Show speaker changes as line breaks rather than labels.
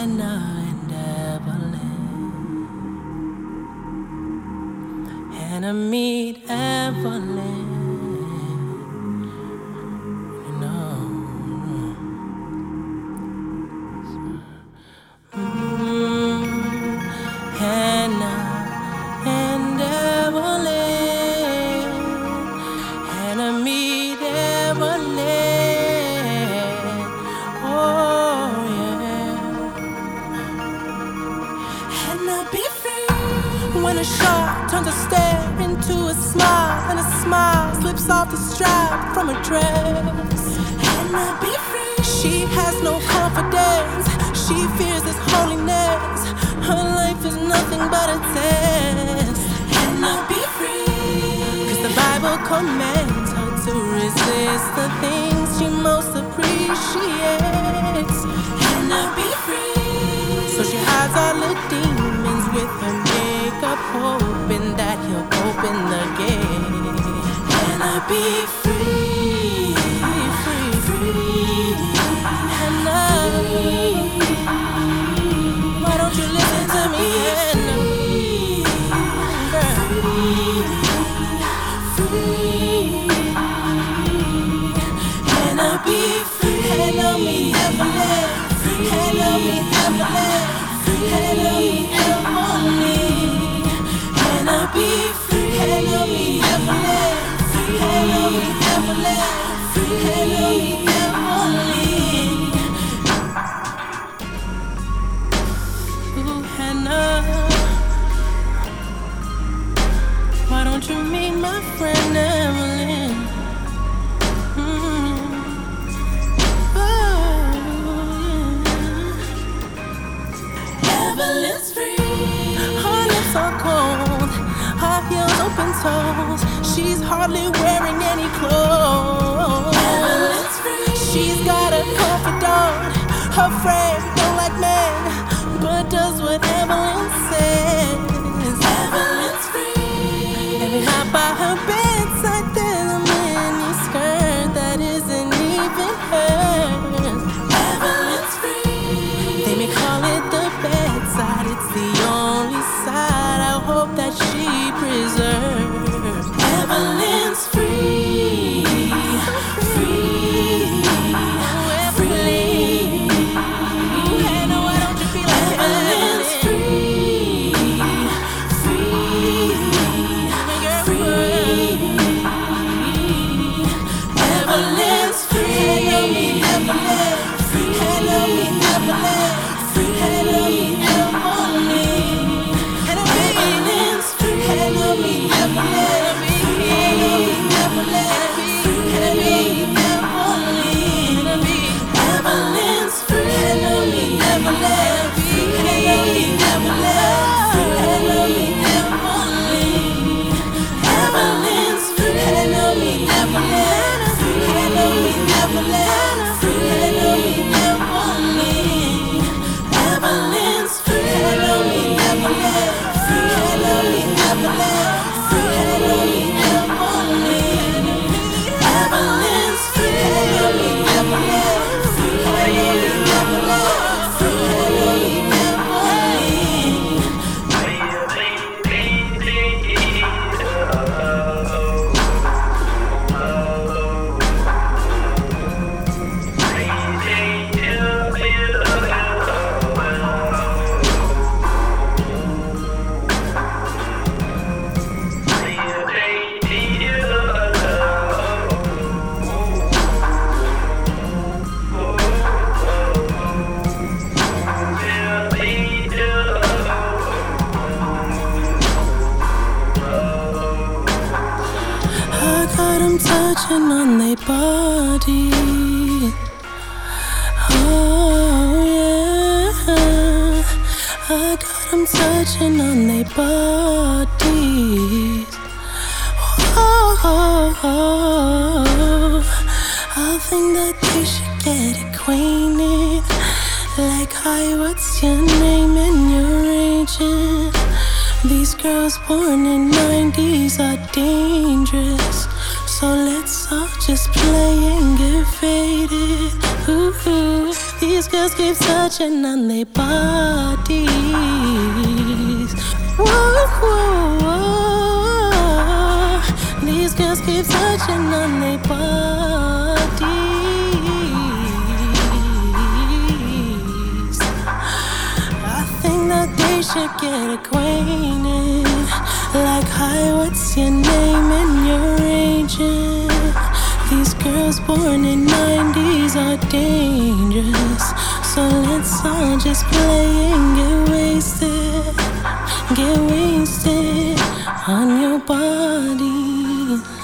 Hannah and Evelyn. Hannah meet Evelyn. You know. Hannah and Evelyn. Hannah meet Evelyn. Oh yeah. Hannah be free. When a shark turns a stare into a smile, and a smile slips off the strap from her dress. Hannah be free. She has no confidence. She fears this holiness. Her life is nothing but a test. Hannah be free. 'Cause the Bible commands her to resist the things she most appreciates. Hannah be free. So she hides all the demons with her makeup, hoping that he'll open the gate. Hannah be free, free, free. Hannah, why don't you listen to me, Hannah? Hannah be free. Hannah me Evelyn. Hannah me Evelyn. Hannah me Evelyn. Hannah be free. Hannah me Evelyn. Hannah me Evelyn. Hannah me Evelyn. Ooh, Hannah, why don't you meet my friend Evelyn? Evelyn's free. Her lips are cold, her heels open toes. She's hardly wearing any clothes. Evelyn's free. She's got a confidant. Her friend don't like men, but does what Evelyn says. Evelyn's free. Every night by her bedside there's a mini skirt that isn't even hers. Evelyn's free. They may call it the bedside, it's the only side I hope that she preserves. Evelyn's free, free, free. Hannah, why don't you feel like Evelyn's free, free, free. Evelyn's free. Hannah me Evelyn. Hannah me Evelyn. Hannah me Evelyn. Evelyn's free. Hannah me Evelyn. Hannah me Evelyn. Hannah me Evelyn. Evelyn's free. Hannah me Evelyn. Hannah me Evelyn. Hannah me Evelyn. Evelyn's free. Hannah me Evelyn. Hannah me Evelyn. Hannah me Evelyn. Evelyn's free. Hannah me Evelyn. Hannah me Evelyn. Hannah me Evelyn. Evelyn's free. Hannah me Evelyn. Hannah me Evelyn. Hannah me touching on their body. Oh yeah, I got them touching on their bodies. Oh, I think that they should get acquainted. Like, hi, what's your name and your agent? These girls born in 90s are dangerous. So let's all just play and get faded. Ooh. These girls keep touching on their bodies. Whoa, whoa, whoa. These girls keep touching on their bodies. I think that they should get acquainted. Like, hi, what's your name and your agent? These girls born in 90s are dangerous. So let's all just play and get wasted on your body.